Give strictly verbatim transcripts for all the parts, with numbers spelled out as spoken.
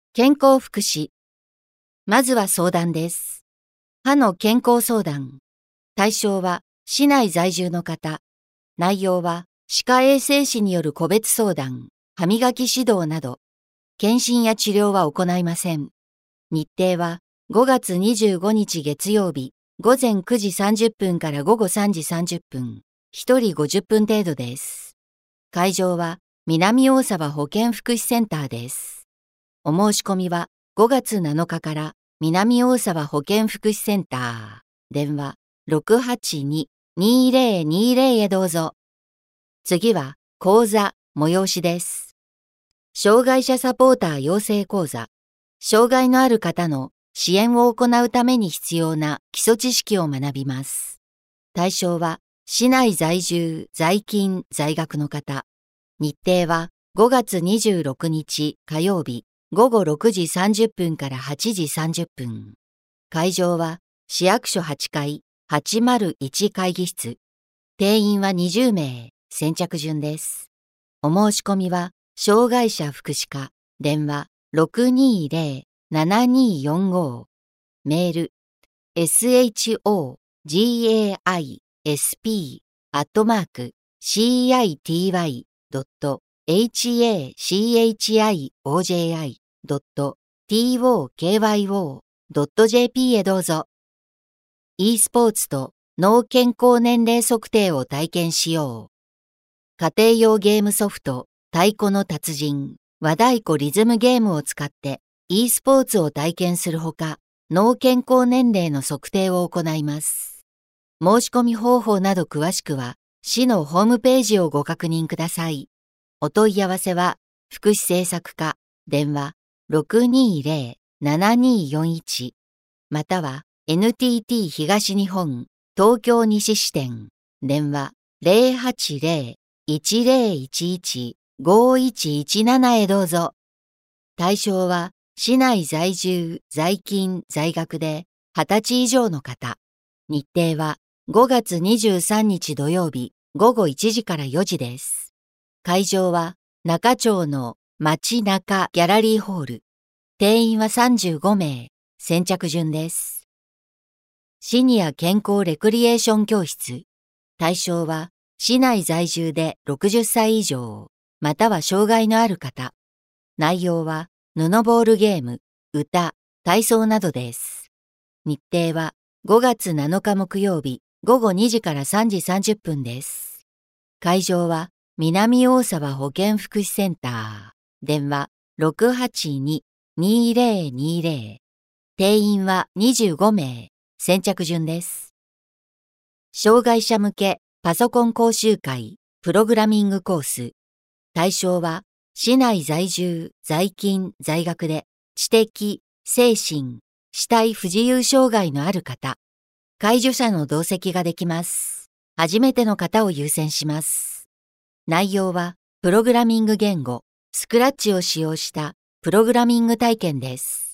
健康福祉。まずは相談です。歯の健康相談。対象は市内在住の方。内容は歯科衛生士による個別相談、歯磨き指導など。検診や治療は行いません。日程はごがつにじゅうごにち月曜日、ごぜんくじさんじゅっぷんからごごさんじさんじゅっぷん。ひとりごじゅっぷん程度です。会場は南大沢保健福祉センターです。お申し込みはごがつなのかから南大沢保健福祉センター、電話 ろくはちに にぜろにぜろ へどうぞ。次は講座、催しです。障害者サポーター養成講座。障害のある方の支援を行うために必要な基礎知識を学びます。対象は市内在住、在勤、在学の方。日程はごがつにじゅうろくにち火曜日、ごごろくじさんじゅっぷんからはちじさんじゅっぷん。会場は市役所はちかいはちまるいち会議室。定員はにじゅうめい、先着順です。お申し込みは障害者福祉課、電話 ろくにぜろ ななによんご。メール エスエイチオージェイアイエスピー アットマーク シーアイティーワイ ドット エイチエーシーエイチアイオージェイアイ ドット ティーオーケーワイオー ドット ジェーピー へどうぞ。e スポーツと脳健康年齢測定を体験しよう。家庭用ゲームソフト太鼓の達人和太鼓リズムゲームを使って e スポーツを体験するほか、脳健康年齢の測定を行います。申し込み方法など詳しくは市のホームページをご確認ください。お問い合わせは福祉政策課、電話 ろくにぜろ ななによんいち または エヌティーティー 東日本東京西支店、電話 ゼロはちゼロ いちゼロいちいち ごいちいちなな へどうぞ。対象は市内在住、在勤、在学ではたち以上の方。日程はごがつにじゅうさんにち土曜日ごごいちじからよじです。会場は中町の町中ギャラリーホール。定員はさんじゅうごめい、先着順です。シニア健康レクリエーション教室。対象は市内在住でろくじゅっさい以上、または障害のある方。内容は布ボールゲーム、歌、体操などです。日程はごがつなのか木曜日ごごにじからさんじさんじゅっぷんです。会場は南大沢保健福祉センター、電話 ろくはちに にぜろにぜろ。定員はにじゅうごめい、先着順です。障害者向けパソコン講習会、プログラミングコース。対象は市内在住、在勤、在学で知的、精神、肢体不自由障害のある方。介助者の同席ができます。初めての方を優先します。内容はプログラミング言語、スクラッチを使用したプログラミング体験です。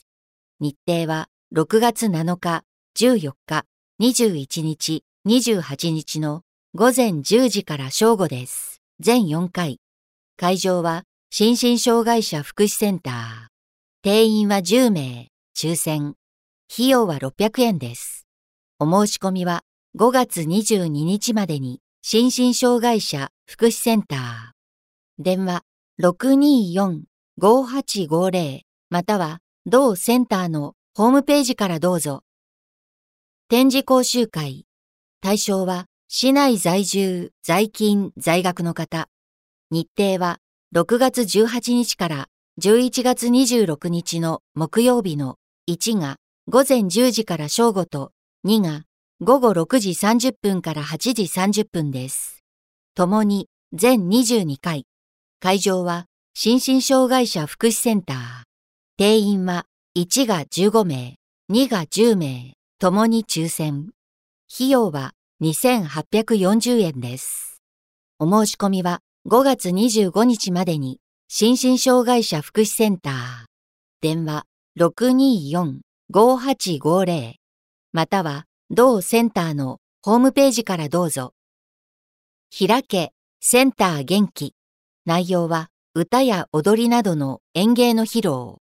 日程はろくがつなのか、じゅうよっか、にじゅういちにち、にじゅうはちにちのごぜんじゅうじから正午です。全よんかい。会場は心身障害者福祉センター。定員はじゅうめい、抽選。費用はろっぴゃくえんです。お申し込みはごがつにじゅうににちまでに心身障害者福祉センター。電話 ろくによん ごはちごゼロ または同センターのホームページからどうぞ。展示講習会。対象は市内在住、在勤、在学の方。日程はろくがつじゅうはちにちからじゅういちがつにじゅうろくにちの木曜日のいちがごぜんじゅうじから正午とにがごごろくじさんじゅっぷんからはちじさんじゅっぷんです。ともに全にじゅうにかい。会場は心身障害者福祉センター。定員はいちがじゅうごめい、にがじゅうめい、ともに抽選。費用はにせんはっぴゃくよんじゅうえんです。お申し込みはごがつにじゅうごにちまでに心身障害者福祉センター。電話 ろくによん ごはちごゼロ または同センターのホームページからどうぞ。開けセンター元気。内容は歌や踊りなどの演芸の披露、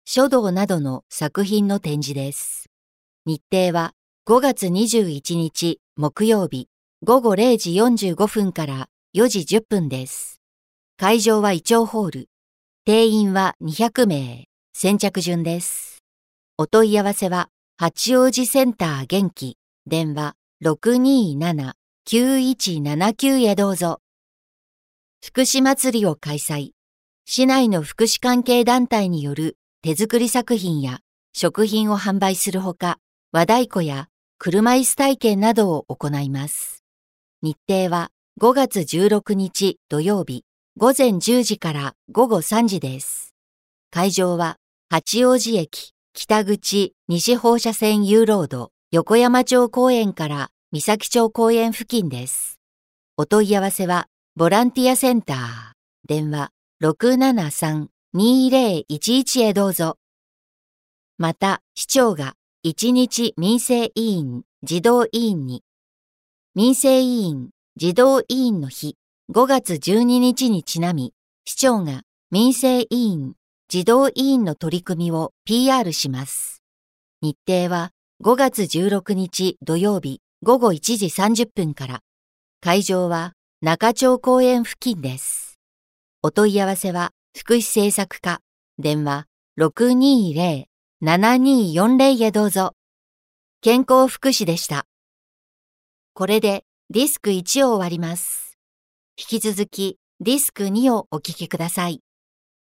書道などの作品の展示です。日程はごがつにじゅういちにち木曜日ごごれいじよんじゅうごふんからよじじゅっぷんです。会場はイチョウホール。定員はにひゃくめい。先着順です。お問い合わせは八王子センター元気電話 ろくにーななきゅういちななきゅう へどうぞ。福祉祭りを開催。市内の福祉関係団体による手作り作品や食品を販売するほか、和太鼓や車椅子体験などを行います。日程はごがつじゅうろくにち土曜日ごぜんじゅうじからごごさんじです。会場は八王子駅北口西放射線 U ロード横山町公園から三崎町公園付近です。お問い合わせはボランティアセンター電話 ろくななさんにーぜろいちいち へどうぞ。また、市長が一日民生委員児童委員に民生委員児童委員の日ごがつじゅうににちにちなみ、市長が民生委員児童委員の取り組みを ピーアール します。日程はごがつじゅうろくにち土曜日ごごいちじさんじゅっぷんから。会場は中町公園付近です。お問い合わせは福祉政策課電話 ろくにーぜろななにーよんぜろ へどうぞ。健康福祉でした。これでディスクいちを終わります。引き続きディスクにをお聞きください。